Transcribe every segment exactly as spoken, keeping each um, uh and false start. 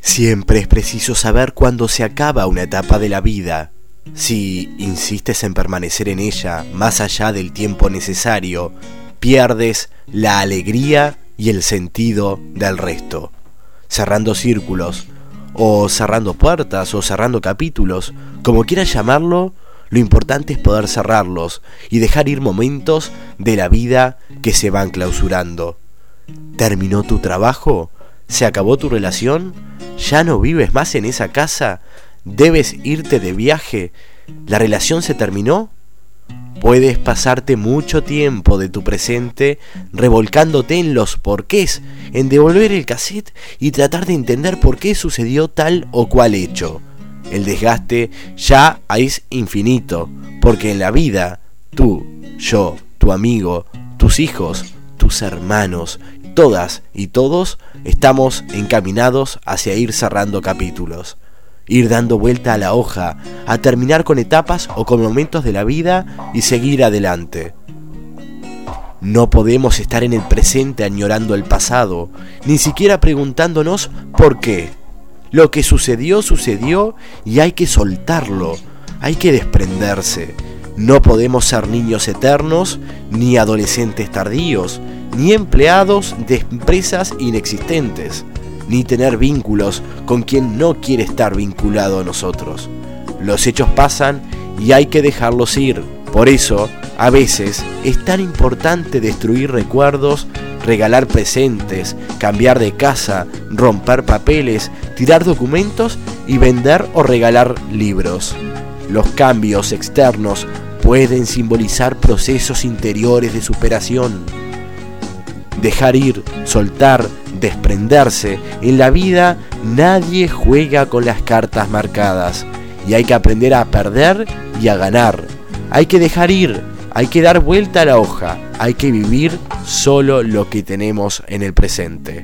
Siempre es preciso saber cuándo se acaba una etapa de la vida. Si insistes en permanecer en ella más allá del tiempo necesario, pierdes la alegría y el sentido del resto. Cerrando círculos, o cerrando puertas, o cerrando capítulos, como quieras llamarlo, lo importante es poder cerrarlos y dejar ir momentos de la vida que se van clausurando. ¿Terminó tu trabajo? ¿Se acabó tu relación? ¿Ya no vives más en esa casa? ¿Debes irte de viaje? ¿La relación se terminó? Puedes pasarte mucho tiempo de tu presente revolcándote en los porqués, en devolver el cassette y tratar de entender por qué sucedió tal o cual hecho. El desgaste ya es infinito, porque en la vida, tú, yo, tu amigo, tus hijos, tus hermanos, todas y todos estamos encaminados hacia ir cerrando capítulos, ir dando vuelta a la hoja, a terminar con etapas o con momentos de la vida y seguir adelante. No podemos estar en el presente añorando el pasado, ni siquiera preguntándonos por qué. Lo que sucedió, sucedió y hay que soltarlo, hay que desprenderse. No podemos ser niños eternos, ni adolescentes tardíos, ni empleados de empresas inexistentes, ni tener vínculos con quien no quiere estar vinculado a nosotros. Los hechos pasan y hay que dejarlos ir. Por eso, a veces, es tan importante destruir recuerdos, regalar presentes, cambiar de casa, romper papeles, tirar documentos y vender o regalar libros. Los cambios externos pueden simbolizar procesos interiores de superación. Dejar ir, soltar, desprenderse. En la vida nadie juega con las cartas marcadas y hay que aprender a perder y a ganar. Hay que dejar ir, hay que dar vuelta a la hoja, hay que vivir solo lo que tenemos en el presente.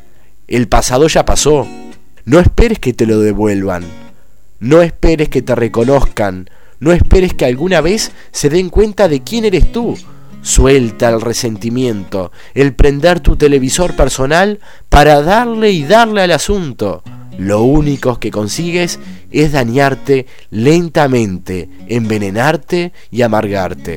El pasado ya pasó. No esperes que te lo devuelvan. No esperes que te reconozcan. No esperes que alguna vez se den cuenta de quién eres tú. Suelta el resentimiento, el prender tu televisor personal para darle y darle al asunto. Lo único que consigues es dañarte lentamente, envenenarte y amargarte.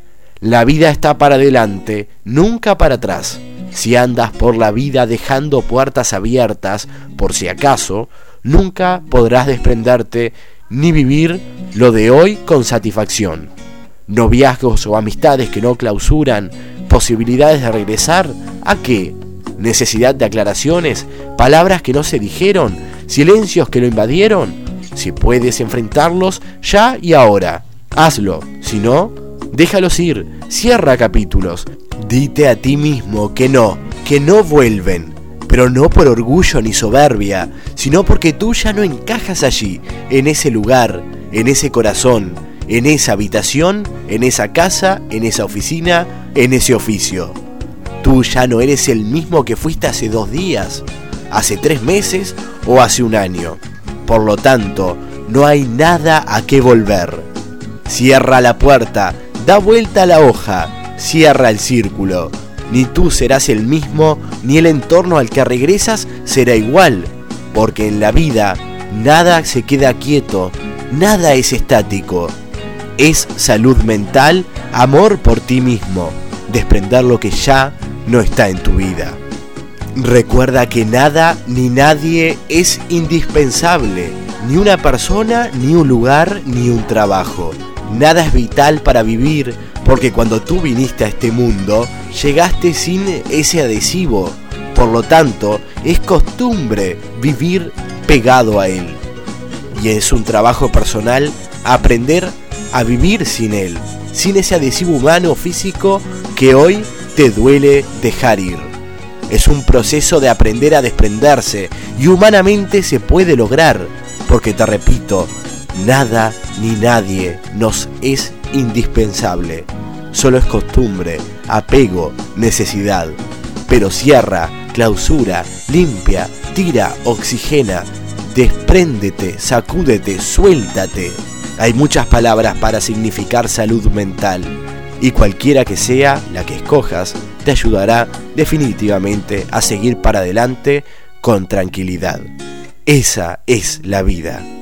La vida está para adelante, nunca para atrás. Si andas por la vida dejando puertas abiertas, por si acaso, nunca podrás desprenderte ni vivir lo de hoy con satisfacción. Noviazgos o amistades que no clausuran, posibilidades de regresar, ¿a qué? Necesidad de aclaraciones, palabras que no se dijeron, silencios que lo invadieron. Si puedes enfrentarlos ya y ahora, hazlo. Si no, déjalos ir, cierra capítulos. Dite a ti mismo que no, que no vuelven, pero no por orgullo ni soberbia, sino porque tú ya no encajas allí, en ese lugar, en ese corazón, en esa habitación, en esa casa, en esa oficina, en ese oficio. Tú ya no eres el mismo que fuiste hace dos días, hace tres meses o hace un año. Por lo tanto, no hay nada a qué volver. Cierra la puerta, da vuelta a la hoja, cierra el círculo. Ni tú serás el mismo, ni el entorno al que regresas será igual, porque en la vida nada se queda quieto, nada es estático. Es salud mental, amor por ti mismo, desprender lo que ya no está en tu vida. Recuerda que nada ni nadie es indispensable, ni una persona, ni un lugar, ni un trabajo. Nada es vital para vivir, porque cuando tú viniste a este mundo, llegaste sin ese adhesivo. Por lo tanto, es costumbre vivir pegado a él. Y es un trabajo personal aprender a vivir sin él, sin ese adhesivo humano o físico que hoy te duele dejar ir. Es un proceso de aprender a desprenderse y humanamente se puede lograr, porque te repito, nada ni nadie nos es indispensable. Solo es costumbre, apego, necesidad. Pero cierra, clausura, limpia, tira, oxigena, despréndete, sacúdete, suéltate. Hay muchas palabras para significar salud mental y cualquiera que sea la que escojas te ayudará definitivamente a seguir para adelante con tranquilidad. Esa es la vida.